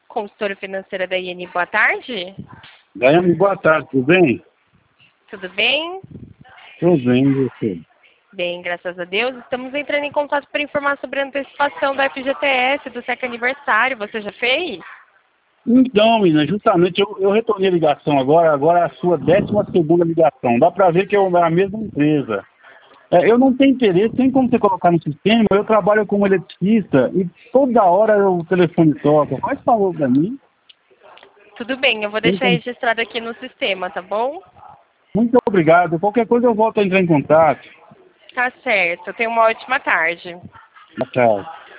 Consultora financeira da IN, boa tarde. Daiane, boa tarde, tudo bem? Tudo bem? Tudo bem, e você? Bem, graças a Deus. Estamos entrando em contato para informar sobre a antecipação da FGTS do SEC aniversário. Você já fez? Então, menina, justamente eu retornei a ligação agora é a sua 12ª ligação. Dá para ver que é a mesma empresa. Eu não tenho interesse, tem como você colocar no sistema, eu trabalho como eletricista e toda hora o telefone toca. Faz favor para mim. Tudo bem, eu vou deixar registrado aqui no sistema, tá bom? Muito obrigado. Qualquer coisa eu volto a entrar em contato. Tá certo. Tenha uma ótima tarde. Tchau.